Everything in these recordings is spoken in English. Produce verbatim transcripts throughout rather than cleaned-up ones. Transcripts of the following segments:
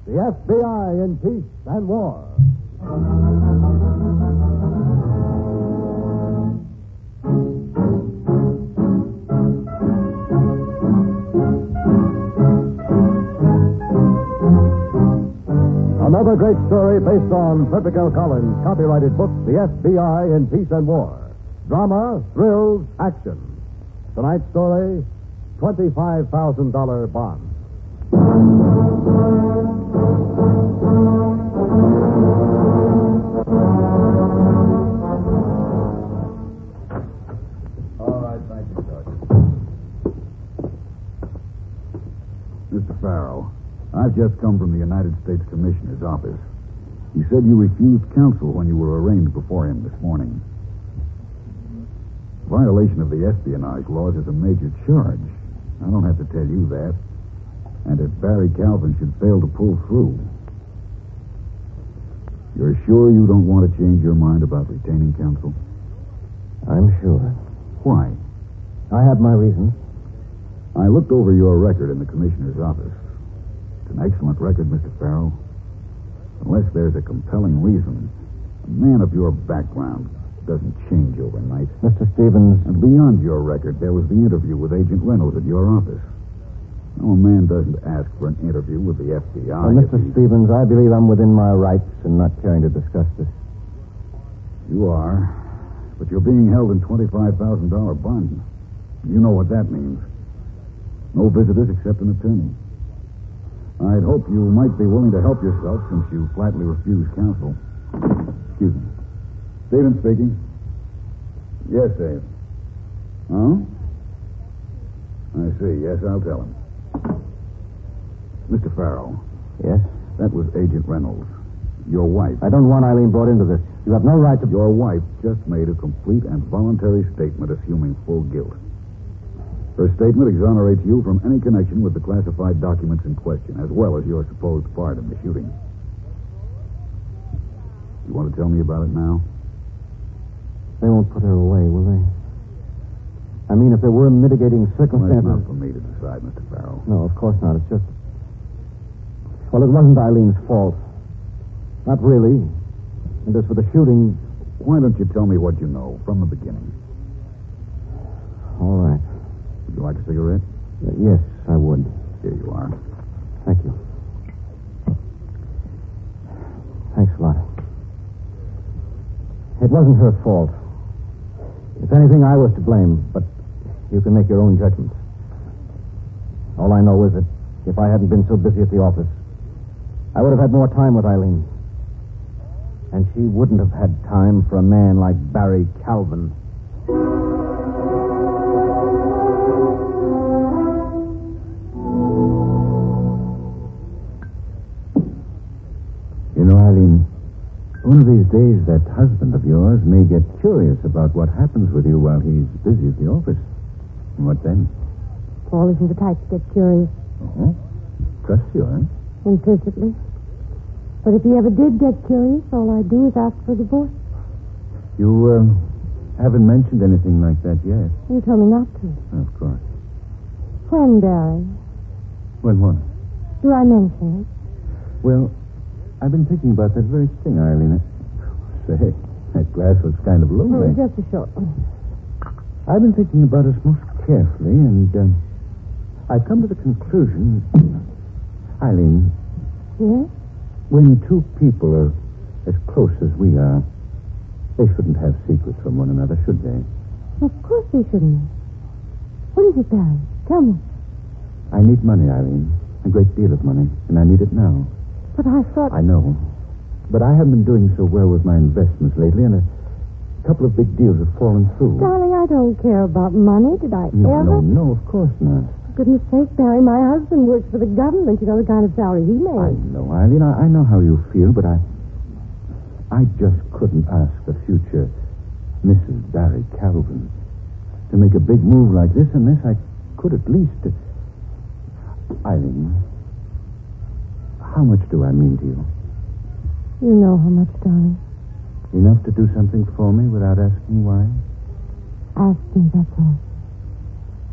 The F B I in Peace and War. Another great story based on Frederick L. Collins' copyrighted book, The F B I in Peace and War. Drama, thrills, action. Tonight's story, twenty-five thousand dollars bond. All right, thank you, Sergeant. Mister Farrell, I've just come from the United States Commissioner's office. He said you refused counsel when you were arraigned before him this morning. Violation of the espionage laws is a major charge. I don't have to tell you that. And if Barry Calvin should fail to pull through, you're sure you don't want to change your mind about retaining counsel? I'm sure. Why? I have my reasons. I looked over your record in the Commissioner's office. It's an excellent record, Mister Farrell. Unless there's a compelling reason, a man of your background doesn't change overnight. Mister Stevens. And beyond your record, there was the interview with Agent Reynolds at your office. No man doesn't ask for an interview with the F B I. Well, Mister he... Stevens, I believe I'm within my rights in not caring to discuss this. You are, but you're being held in twenty-five thousand dollars bond. You know what that means. No visitors except an attorney. I'd hope you might be willing to help yourself since you flatly refused counsel. Excuse me. Stevens speaking. Yes, Dave. Oh? I see. Yes, I'll tell him. Mister Farrell. Yes? That was Agent Reynolds. Your wife. I don't want Eileen brought into this. You have no right to... Your wife just made a complete and voluntary statement assuming full guilt. Her statement exonerates you from any connection with the classified documents in question, as well as your supposed part in the shooting. You want to tell me about it now? They won't put her away, will they? I mean, if there were mitigating circumstances... Well, it's not for me to decide, Mister Farrell. No, of course not. It's just... Well, it wasn't Eileen's fault. Not really. And as for the shooting... Why don't you tell me what you know from the beginning? All right. Would you like a cigarette? Uh, yes, I would. Here you are. Thank you. Thanks a lot. It wasn't her fault. If anything, I was to blame, but you can make your own judgments. All I know is that if I hadn't been so busy at the office, I would have had more time with Eileen. And she wouldn't have had time for a man like Barry Calvin. You know, Eileen, one of these days that husband of yours may get curious about what happens with you while he's busy at the office. And what then? Paul isn't the type to get curious. Oh? Trust you, huh? Implicitly. But if he ever did get curious, all I do is ask for divorce. You, uh, haven't mentioned anything like that yet. You told me not to. Of course. When, Barry? When what? Do I mention it? Well, I've been thinking about that very thing, Eileen. Say, that glass looks kind of Oh, lonely. just a short one. I've been thinking about us most carefully, and um, I've come to the conclusion, Eileen, Yes? when two people are as close as we are, they shouldn't have secrets from one another, should they? Of course they shouldn't. What is it, Barry? Tell me. I need money, Eileen. A great deal of money, and I need it now. But I thought... I know. But I haven't been doing so well with my investments lately, and a couple of big deals have fallen through. Darling, I don't care about money. Did I No, ever? no, no, of course not. For goodness sake, Barry, my husband works for the government. You know the kind of salary he I makes. know, Eileen. I, I know how you feel, but I... I just couldn't ask the future Missus Barry Calvin to make a big move like this unless I could at least... Uh... Eileen, how much do I mean to you? You know how much, darling. Enough to do something for me without asking why? Ask me, that's all.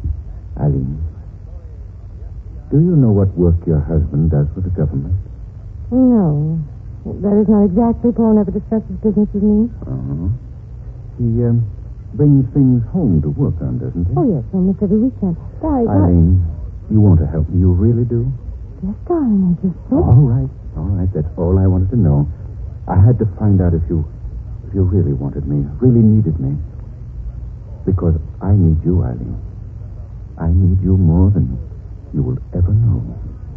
Eileen, do you know what work your husband does with the government? No. That is not exactly. Paul never discusses business with me. Uh-huh. He um, brings things home to work on, doesn't he? Oh, yes, almost every weekend. Barry, what? Eileen, you want to help me. You really do? Yes, darling, I just said. All right. All right. That's all I wanted to know. I had to find out if you if you really wanted me, really needed me. Because I need you, Eileen. I need you more than you will ever know.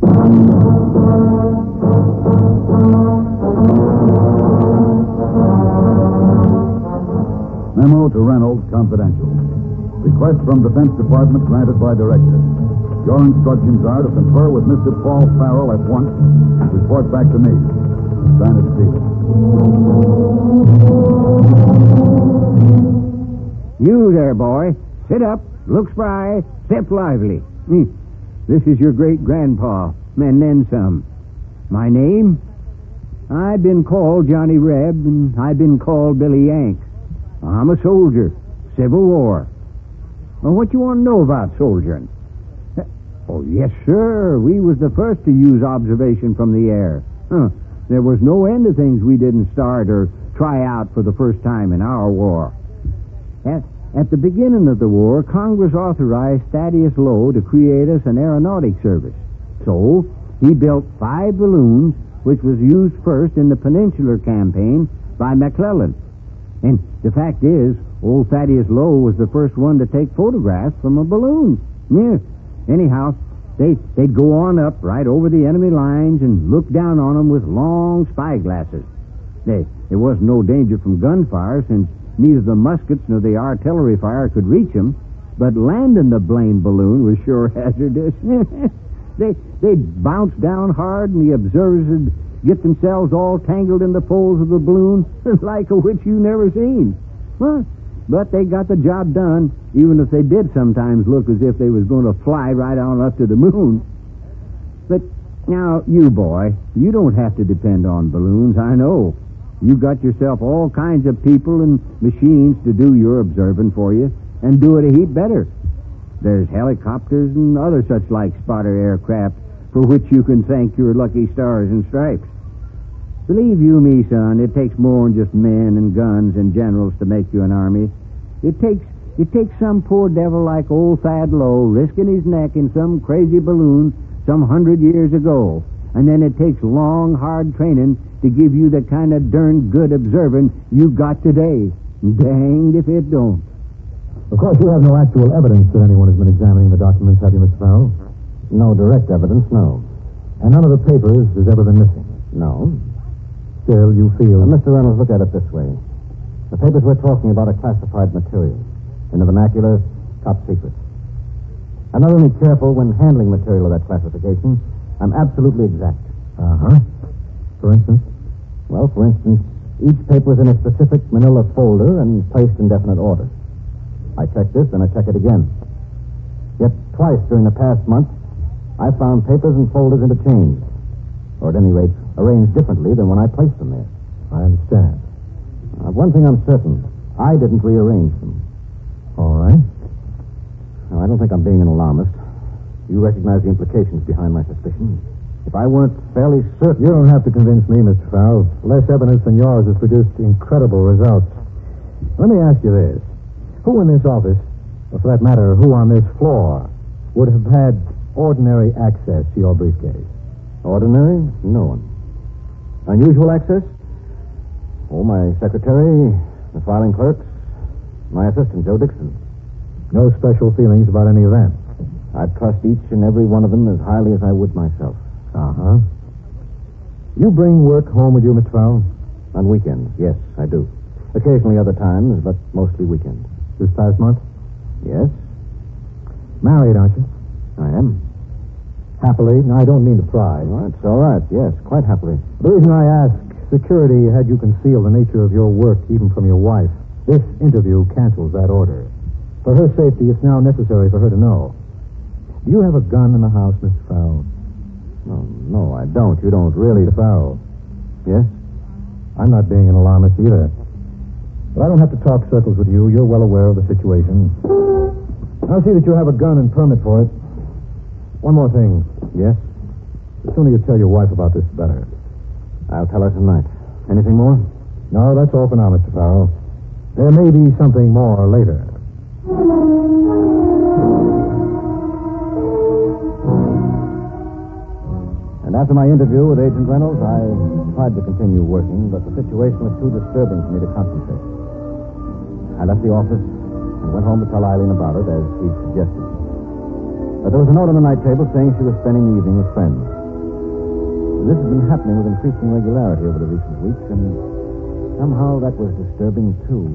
Memo to Reynolds, confidential. Request from Defense Department granted by Director. Your instructions are to confer with Mister Paul Farrell at once and report back to me. Sign it, Steve. You there, boy. Sit up, look spry, step lively. Hmm. This is your great-grandpa, and then some. My name? I've been called Johnny Reb, and I've been called Billy Yank. I'm a soldier. Civil War. Well, what you want to know about soldiering? Oh, yes, sir. We was the first to use observation from the air. Huh. There was no end of things we didn't start or try out for the first time in our war. At, at the beginning of the war, Congress authorized Thaddeus Lowe to create us an aeronautic service. So, he built five balloons, which was used first in the Peninsular Campaign by McClellan. And the fact is, old Thaddeus Lowe was the first one to take photographs from a balloon. Yeah. Anyhow, they, they'd go on up right over the enemy lines and look down on them with long spyglasses. They, there wasn't no danger from gunfire, since neither the muskets nor the artillery fire could reach them, but landing the blame balloon was sure hazardous. they, they'd bounce down hard, and the observers would get themselves all tangled in the folds of the balloon like a witch you never seen. Well, but they got the job done, even if they did sometimes look as if they was going to fly right on up to the moon. But now, you boy, you don't have to depend on balloons, I know. You got yourself all kinds of people and machines to do your observing for you, and do it a heap better. There's helicopters and other such like spotter aircraft for which you can thank your lucky stars and stripes. Believe you me, son, it takes more than just men and guns and generals to make you an army. It takes it takes some poor devil like old Thad Lowe risking his neck in some crazy balloon some hundred years ago. And then it takes long, hard training to give you the kind of darn good observing you got today. Danged if it don't. Of course, you have no actual evidence that anyone has been examining the documents, have you, Mister Farrell? No direct evidence, no. And none of the papers has ever been missing? No. Still, you feel... Uh, Mister Reynolds, look at it this way. The papers we're talking about are classified material. In the vernacular, top secret. I'm not only careful when handling material of that classification, I'm absolutely exact. Uh-huh. For instance? Well, for instance, each paper is in a specific manila folder and placed in definite order. I check this, and I check it again. Yet twice during the past month, I found papers and folders interchanged. Or at any rate, arranged differently than when I placed them there. I understand. Uh, one thing I'm certain. I didn't rearrange them. All right. Now, I don't think I'm being an alarmist. You recognize the implications behind my suspicion. If I weren't fairly certain... You don't have to convince me, Mister Farrell. Less evidence than yours has produced incredible results. Let me ask you this. Who in this office, or for that matter, who on this floor, would have had ordinary access to your briefcase? Ordinary? No one. Unusual access? Oh, my secretary, the filing clerks, my assistant, Joe Dixon. No special feelings about any of that? I'd trust each and every one of them as highly as I would myself. Uh-huh. You bring work home with you, Mister Farrell? On weekends, yes, I do. Occasionally other times, but mostly weekends. This past month? Yes. Married, aren't you? I am. Happily? No, I don't mean to pry. Oh, it's all right, yes, quite happily. The reason I ask, security had you conceal the nature of your work even from your wife. This interview cancels that order. For her safety, it's now necessary for her to know. Do you have a gun in the house, Mister Farrell? No, no, I don't. You don't really... Mister Farrell. Yes? I'm not being an alarmist either. But I don't have to talk circles with you. You're well aware of the situation. I'll see that you have a gun and permit for it. One more thing. Yes? The sooner you tell your wife about this, the better. I'll tell her tonight. Anything more? No, that's all for now, Mister Farrell. There may be something more later. And after my interview with Agent Reynolds, I tried to continue working, but the situation was too disturbing for me to concentrate. I left the office and went home to tell Eileen about it, as he suggested. But there was a note on the night table saying she was spending the evening with friends. This has been happening with increasing regularity over the recent weeks, and somehow that was disturbing, too.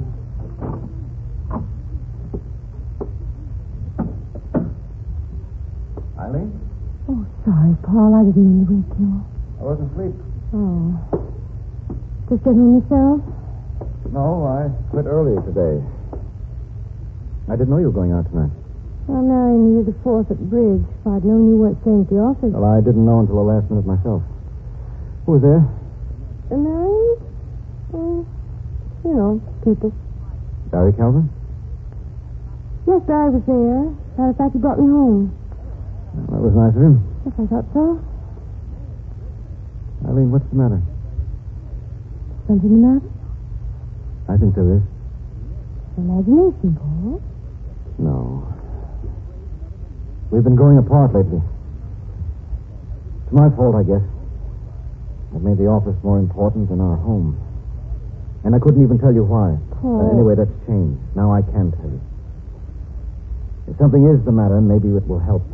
Eileen? Oh, sorry, Paul. I didn't mean to wake you. I wasn't asleep. Oh. Just get home yourself? No, I quit earlier today. I didn't know you were going out tonight. I'm marrying you the fourth at bridge. If I'd known you weren't staying at the office. Well, I didn't know until the last minute myself. Who was there? Uh, married? Oh, you know, people. Barry Calvin? Yes, Barry was there. Matter of fact, he brought me home. Well, that was nice of him. Yes, I thought so. Eileen, what's the matter? Something the matter? I think there is. Imagination, Paul. No. We've been growing apart lately. It's my fault, I guess. I've made the office more important than our home. And I couldn't even tell you why. Paul. But anyway, that's changed. Now I can tell you. If something is the matter, maybe it will help.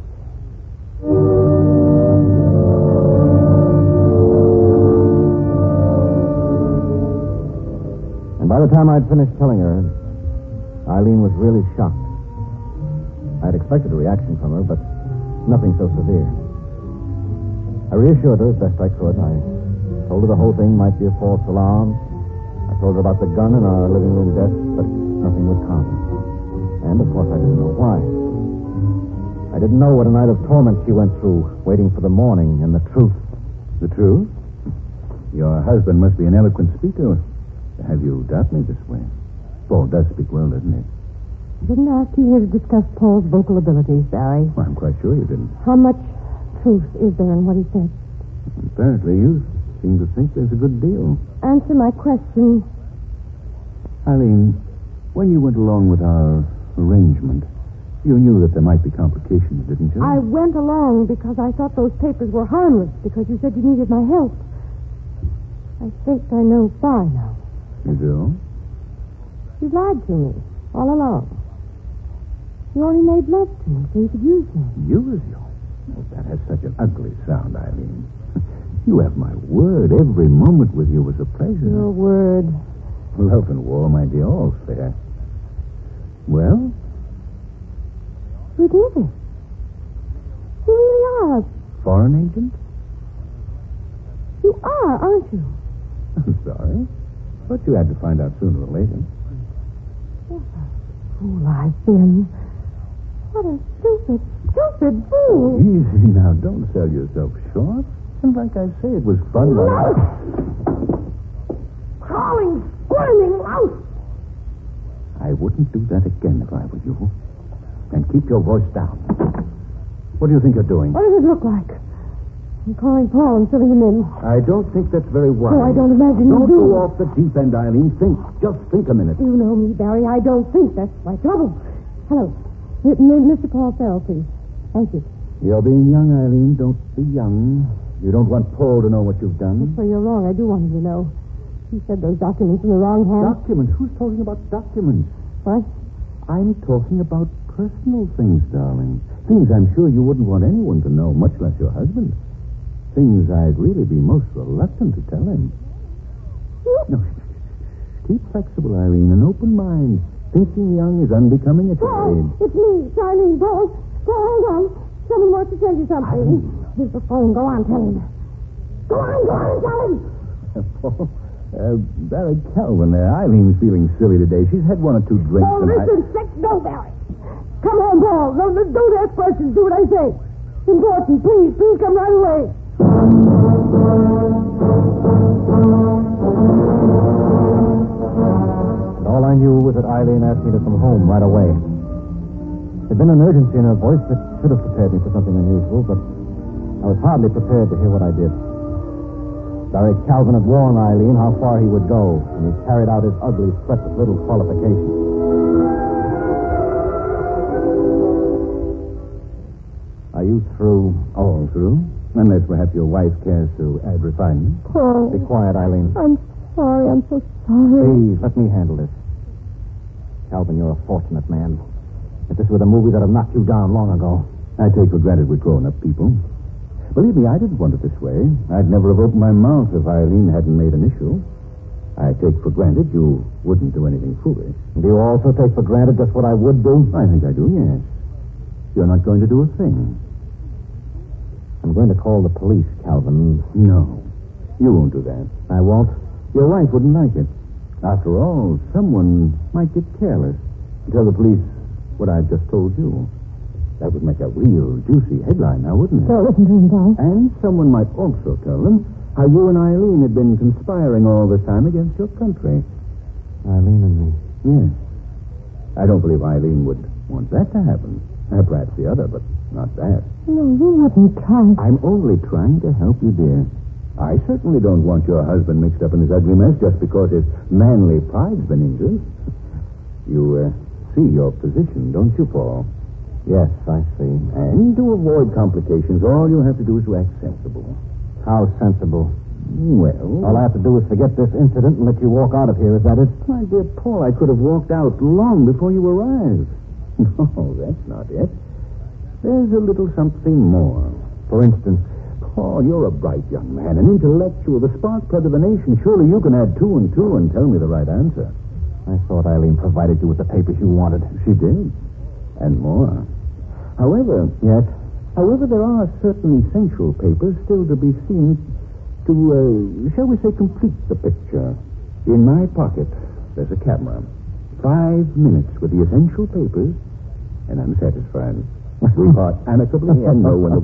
And by the time I'd finished telling her, Eileen was really shocked. I'd expected a reaction from her, but nothing so severe. I reassured her as best I could. I told her the whole thing might be a false alarm. I told her about the gun in our living room desk, but nothing would come. And, of course, I didn't know why. I didn't know what a night of torment she went through, waiting for the morning and the truth. The truth? Your husband must be an eloquent speaker. Have you doubt me this way? Paul does speak well, doesn't he? I didn't ask you here to discuss Paul's vocal abilities, Barry. Well, I'm quite sure you didn't. How much truth is there in what he said? Apparently, you seem to think there's a good deal. Answer my question. Eileen, when you went along with our arrangement, you knew that there might be complications, didn't you? I went along because I thought those papers were harmless, because you said you needed my help. I think I know why now. You do? You lied to me all along. You only made love to me so you could use me. Use you? Oh, that has such an ugly sound, Eileen. You have my word. Every moment with you was a pleasure. Your word. Love and war, my dear, all fair. Well? Who did it? You really are. Foreign agent? You are, aren't you? I'm sorry. But you had to find out sooner or later. What a fool I've been. What a stupid, stupid fool. Easy now. Don't sell yourself short. And like I say, it was fun. Louse! Crawling, squirming louse! I wouldn't do that again if I were you. And keep your voice down. What do you think you're doing? What does it look like? I'm calling Paul and filling him in. I don't think that's very wise. No, I don't imagine you Don't do. go off the deep end, Eileen. Think. Just think a minute. You know me, Barry. I don't think. That's my trouble. Hello. M- M- Mister Paul Farrell, please. Thank you. You're being young, Eileen. Don't be young. You don't want Paul to know what you've done. So you're wrong. I do want him to know. He said those documents in the wrong hands. Documents? Who's talking about documents? What? I'm talking about personal things, darling. Things I'm sure you wouldn't want anyone to know, much less your husband. Things I'd really be most reluctant to tell him. No, keep flexible, Irene. An open mind. Thinking young is unbecoming at your Paul, age. it's me, Charlene. Paul, Paul, hold on. Someone wants to tell you something. Irene. Here's the phone. Go on, tell him. Go on, go on, tell him. Paul, uh, Barry Calvin there. Eileen's feeling silly today. She's had one or two drinks Oh, tonight. listen, sex, no, Barry. Come on, Paul. No, no, don't ask questions. Do what I say. It's important. Please, please come right away. And all I knew was that Eileen asked me to come home right away. There'd been an urgency in her voice that should have prepared me for something unusual, but I was hardly prepared to hear what I did. Barry Calvin had warned Eileen how far he would go, and he carried out his ugly threat with little qualification. Are you through? All through? Unless perhaps your wife cares to add refinement. Paul. Be quiet, Eileen. I'm sorry. I'm so sorry. Please, let me handle this. Calvin, you're a fortunate man. If this were the movie that have knocked you down long ago. I take for granted we're grown-up people. Believe me, I didn't want it this way. I'd never have opened my mouth if Eileen hadn't made an issue. I take for granted you wouldn't do anything foolish. Do you also take for granted just what I would do? I think I do, yes. You're not going to do a thing. I'm going to call the police, Calvin. No, you won't do that. I won't? Your wife wouldn't like it. After all, someone might get careless and tell the police what I've just told you. That would make a real juicy headline now, wouldn't it? Don't listen to him, Dolly. And someone might also tell them how you and Eileen had been conspiring all this time against your country. Eileen and me. Yes. I don't believe Eileen would want that to happen. Uh, perhaps the other, but not that. No, you wouldn't try. I'm only trying to help you, dear. I certainly don't want your husband mixed up in this ugly mess just because his manly pride's been injured. You uh, see your position, don't you, Paul? Yes, I see. And to avoid complications, all you have to do is to act sensible. How sensible? Well... All I have to do is forget this incident and let you walk out of here, is that it? My dear Paul, I could have walked out long before you arrived. No, that's not it. There's a little something more. For instance? Paul, you're a bright young man, an intellectual, the spark plug of the nation. Surely you can add two and two and tell me the right answer. I thought Eileen provided you with the papers you wanted. She did. And more. However... Yes? However, there are certain essential papers still to be seen to, uh, shall we say, complete the picture. In my pocket, there's a camera. Five minutes with the essential papers, and I'm satisfied. We part amicably and no one...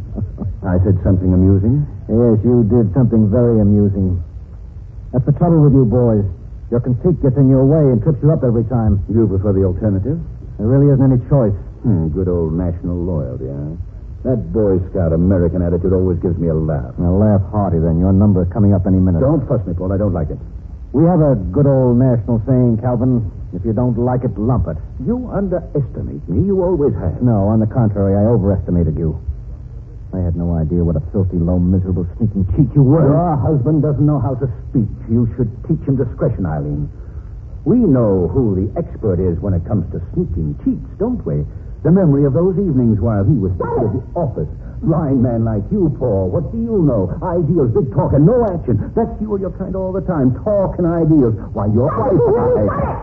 I said something amusing? Yes, you did something very amusing. That's the trouble with you boys. Your conceit gets in your way and trips you up every time. You prefer the alternative? There really isn't any choice. Hmm, good old national loyalty, huh? That Boy Scout American attitude always gives me a laugh. Now, laugh hearty, then. Your number is coming up any minute. Don't fuss me, Paul. I don't like it. We have a good old national saying, Calvin. If you don't like it, lump it. You underestimate me. You always have. No, on the contrary, I overestimated you. I had no idea what a filthy, low, miserable, sneaking cheat you were. Your husband doesn't know how to speak. You should teach him discretion, Eileen. We know who the expert is when it comes to sneaking cheats, don't we? The memory of those evenings while he was back at the office. Blind man like you, Paul. What do you know? Ideals, big talk, and no action. That's you and your kind all the time. Talk and ideals. Why, your wife... I...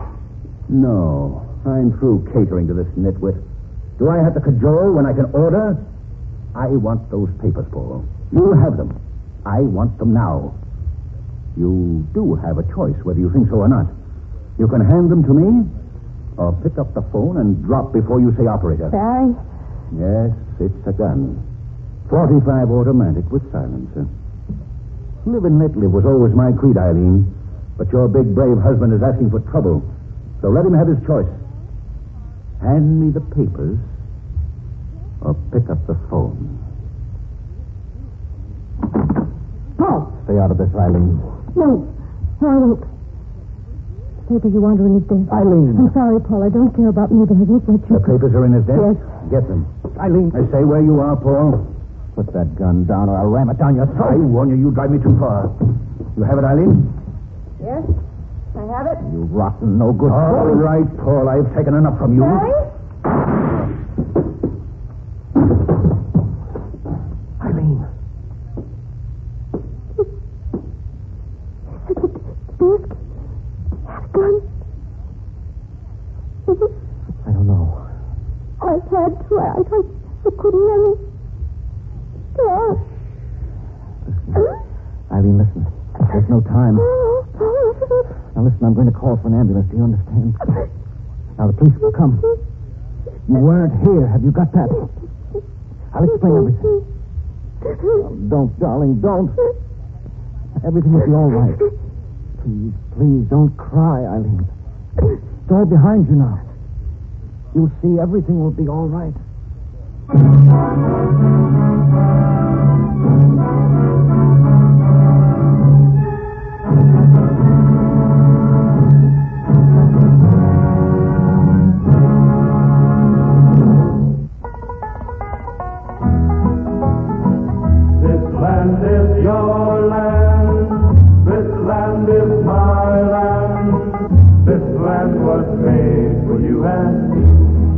No, I'm through catering to this nitwit. Do I have to cajole when I can order? I want those papers, Paul. You have them. I want them now. You do have a choice, whether you think so or not. You can hand them to me, or pick up the phone and drop before you say operator. Barry? Yes, it's a gun. forty-five automatic with silencer. Live and let live was always my creed, Eileen. But your big, brave husband is asking for trouble. So let him have his choice. Hand me the papers, or pick up the phone. Paul! Stay out of this, Eileen. No. No, I won't. The papers you want are in his desk. Eileen. I'm sorry, Paul. I don't care about me, but I won't let you... The papers are in his desk? Yes. Get them. Eileen. I say where you are, Paul. Put that gun down, or I'll ram it down your I throat. warn you, you drive me too far. You have it, Eileen? Yes? I have it. You rotten, no good. All boy. right, Paul. I've taken enough from you. Barry? Eileen. Desk? Have gun? I don't know. I had to. I, I, I couldn't let me. Paul. Eileen, listen. There's no time. Now, listen, I'm going to call for an ambulance. Do you understand? Now, the police will come. You weren't here. Have you got that? I'll explain everything. Oh, don't, darling, don't. Everything will be all right. Please, please, don't cry, Eileen. It's all behind you now. You'll see everything will be all right. your land. This land is my land. This land was made for you and me.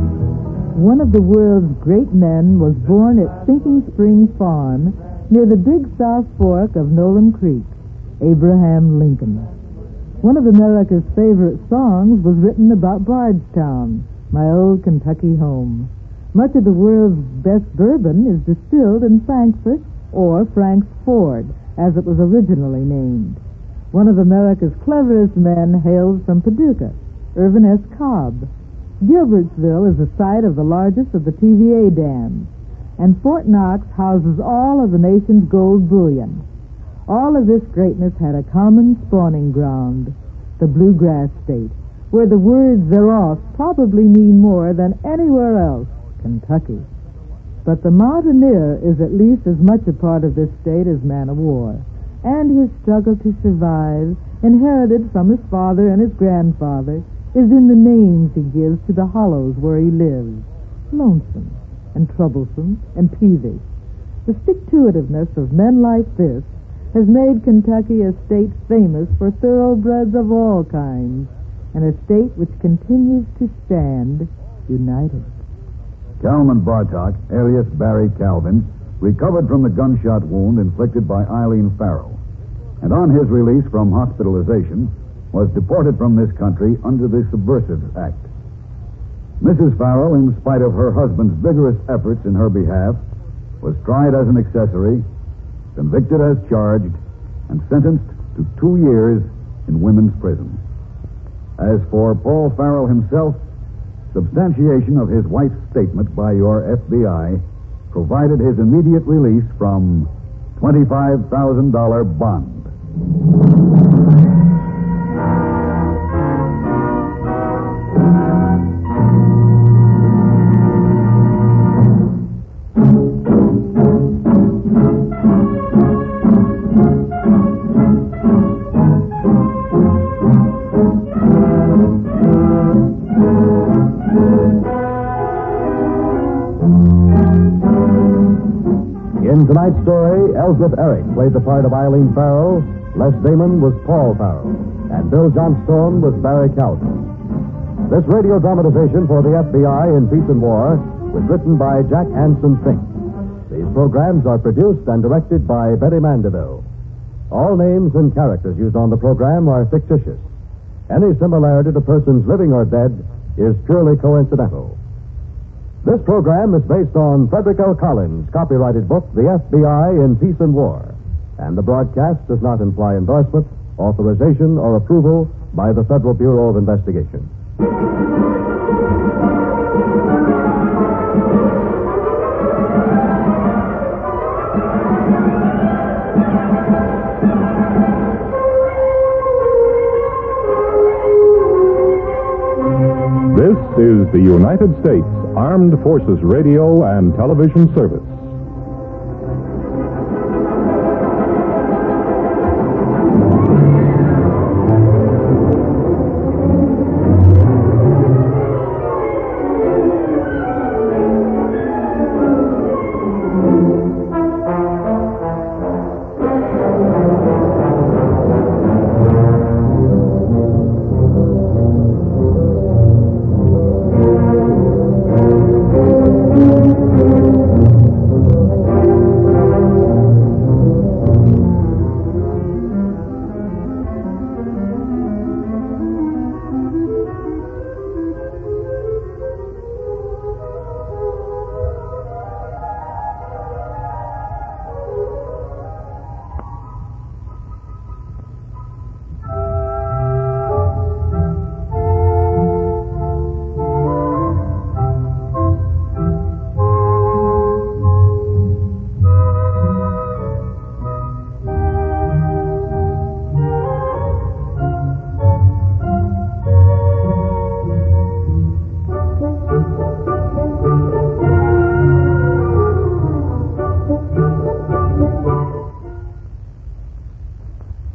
One of the world's great men was born at Sinking Spring Farm near the Big South Fork of Nolan Creek, Abraham Lincoln. One of America's favorite songs was written about Bardstown, my old Kentucky home. Much of the world's best bourbon is distilled in Frankfort, or Frank's Ford, as it was originally named. One of America's cleverest men hails from Paducah, Irvin S. Cobb. Gilbertsville is the site of the largest of the T V A dams, and Fort Knox houses all of the nation's gold bullion. All of this greatness had a common spawning ground, the Bluegrass State, where the words thereof probably mean more than anywhere else, Kentucky. But the mountaineer is at least as much a part of this state as man of war, and his struggle to survive, inherited from his father and his grandfather, is in the names he gives to the hollows where he lives, lonesome and troublesome and peevish. The stick-to-itiveness of men like this has made Kentucky a state famous for thoroughbreds of all kinds, and a state which continues to stand united. Calvin Bartok, alias Barry Calvin, recovered from the gunshot wound inflicted by Eileen Farrell, and on his release from hospitalization, was deported from this country under the Subversive Act. Missus Farrell, in spite of her husband's vigorous efforts in her behalf, was tried as an accessory, convicted as charged, and sentenced to two years in women's prison. As for Paul Farrell himself, substantiation of his wife's statement by your F B I provided his immediate release from twenty-five thousand dollars bond. In tonight's story, Elsbeth Eric played the part of Eileen Farrell, Les Damon was Paul Farrell, and Bill Johnstone was Barry Calvin. This radio dramatization for the F B I in Peace and War was written by Jack Hansen Fink. These programs are produced and directed by Betty Mandeville. All names and characters used on the program are fictitious. Any similarity to persons living or dead is purely coincidental. This program is based on Frederick L. Collins' copyrighted book, The F B I in Peace and War, and the broadcast does not imply endorsement, authorization, or approval by the Federal Bureau of Investigation. This is the United States Armed Forces Radio and Television Service.